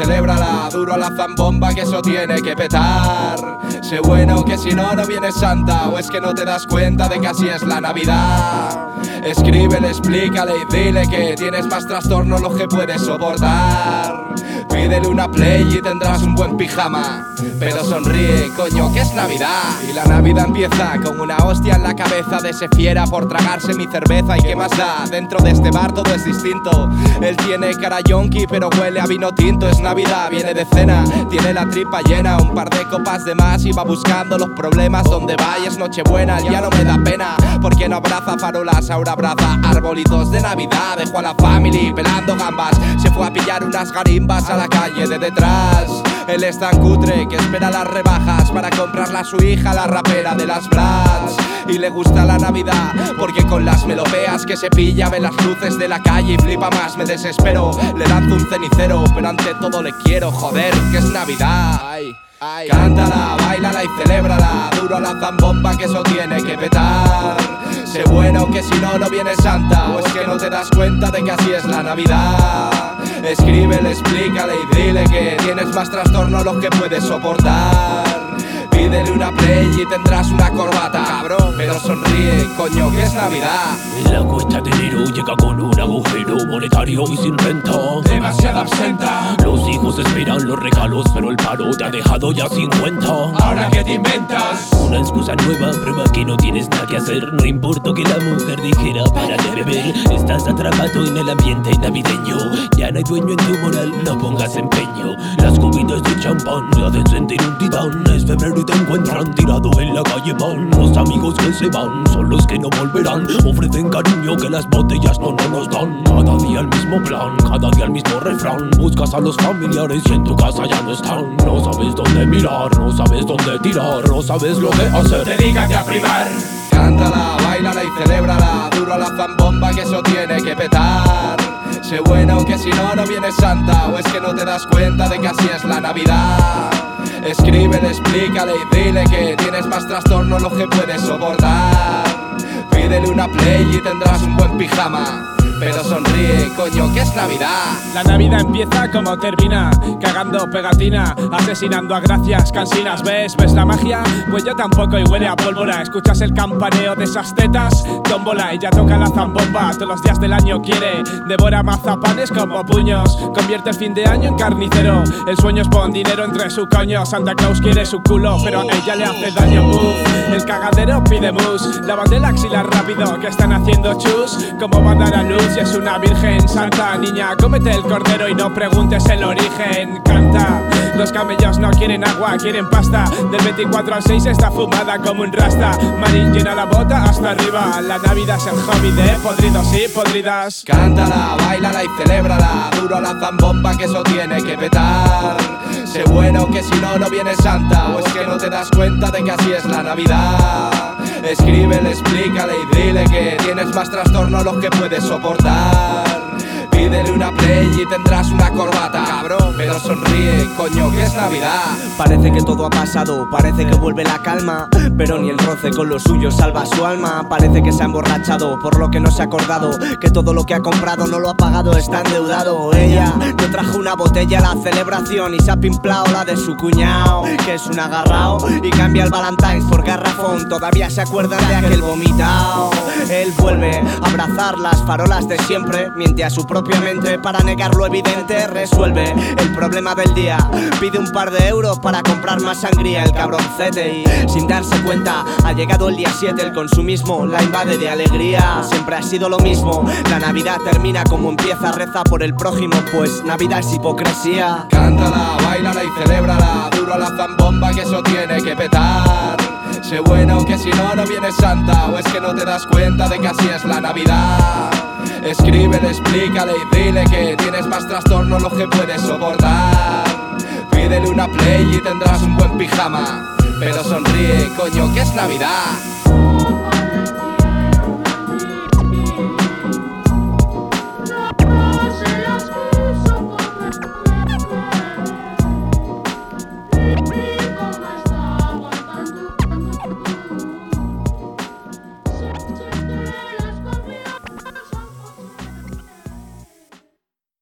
celébrala, duro a la zambomba que eso tiene que petar. Sé bueno que si no, no viene Santa, o es que no te das cuenta de que así es la Navidad. Escríbele, explícale y dile que tienes más trastornos los que puedes soportar. Pídele una play y tendrás un buen pijama, pero sonríe, coño, que es Navidad. Y la Navidad empieza con una hostia en la cabeza de ese fiera por tragarse mi cerveza. ¿Y qué más da? Dentro de este bar todo es distinto. Él tiene cara yonki pero huele a vino tinto. Es Navidad, viene de cena, tiene la tripa llena, un par de copas de más y va buscando los problemas donde va. Y es Nochebuena, ya no me da pena porque no abraza farolas, ahora abraza arbolitos de Navidad. Dejó a la family pelando gambas, se fue a pillar unas garimbas a la calle de detrás. Él es tan cutre que espera las rebajas para comprarle a su hija la rapera de las Bloods. Y le gusta la Navidad porque con las melopeas que se pilla ve las luces de la calle y flipa más. Me desespero, le lanzo un cenicero, pero ante todo le quiero, joder, que es Navidad. Ay. Cántala, bailala y celébrala, duro a la zambomba que eso tiene que petar. Sé bueno que si no, no viene Santa, o es que no te das cuenta de que así es la Navidad. Escríbele, explícale y dile que tienes más trastornos los que puedes soportar. Pídele una play y tendrás una corbata, cabrón, pero sonríe, coño, que es Navidad. La cuesta de enero llega con un agujero monetario y sin renta, demasiada absenta. Los hijos esperan los regalos, pero el paro te ha dejado ya sin cuenta. ¿Ahora qué te inventas? Una excusa nueva, prueba que no tienes nada que hacer. No importa que la mujer dijera para de beber. Estás atrapado en el ambiente navideño. Ya no hay dueño en tu moral, no pongas empeño. Las copitas de champán te hacen sentir un titán. Es febrero y te encuentran tirado en la calle, man. Los amigos que se van son los que no volverán. Ofrecen cariño que las botellas no nos dan. Cada día el mismo plan, cada día el mismo refrán. Buscas a los familiares y en tu casa ya no están. No sabes dónde mirar, no sabes dónde tirar, no sabes lo que hacer. Dedícate a primar. Cántala, bailala y celébrala, duro a la zambomba que eso tiene que petar. Sé bueno que si no, no viene Santa, o es que no te das cuenta de que así es la Navidad. Escríbele, explícale y dile que tienes más trastornos los que puedes soportar. Pídele una play y tendrás un buen pijama, pero sonríe, coño, que es Navidad. La Navidad empieza como termina, cagando pegatina, asesinando a gracias cansinas. ¿Ves la magia? Pues yo tampoco y huele a pólvora. Escuchas el campaneo de esas tetas, tómbola, ella toca la zambomba. Todos los días del año quiere, devora mazapanes como puños. Convierte el fin de año en carnicero, el sueño es pon dinero entre su coño. Santa Claus quiere su culo, pero a ella le hace daño. El cagadero pide mus, lávate la axila rápido que están haciendo chus. ¿Cómo va a dar a luz? Si es una virgen santa, niña, cómete el cordero y no preguntes el origen. Canta, los camellos no quieren agua, quieren pasta. Del 24 al 6 está fumada como un rasta. Marín llena la bota hasta arriba. La Navidad es el hobby de podridos y podridas. Cántala, bailala y celébrala, duro a la zambomba que eso tiene que petar. Sé bueno que si no, no viene Santa, o es que no te das cuenta de que así es la Navidad. Escríbele, explícale y dile que tienes más trastornos los que puedes soportar. Pídele una play y tendrás una corbata, cabrón, pero sonríe, coño, que es Navidad. Parece que todo ha pasado, parece que vuelve la calma, pero ni el roce con lo suyo salva su alma. Parece que se ha emborrachado, por lo que no se ha acordado que todo lo que ha comprado no lo ha pagado, está endeudado. Ella no trajo una botella a la celebración y se ha pimplado la de su cuñado, que es un agarrao y cambia el Valentine's por garrafón. Todavía se acuerda de aquel vomitao. Él vuelve a abrazar las farolas de siempre, miente a su propia mente para negar lo evidente. Resuelve el problema del día, pide un par de euros para comprar más sangría. El cabroncete y sin darse cuenta ha llegado el día 7. El consumismo la invade de alegría. Siempre ha sido lo mismo, la Navidad termina como empieza. Reza por el prójimo, pues Navidad es hipocresía. Cántala, bailala y celébrala, duro a la zambomba que eso tiene que petar. Sé bueno que si no, no viene Santa, o es que no te das cuenta de que así es la Navidad. Escríbele, explícale y dile que tienes más trastornos los que puedes soportar. Pídele una play y tendrás un buen pijama, pero sonríe, coño, que es Navidad.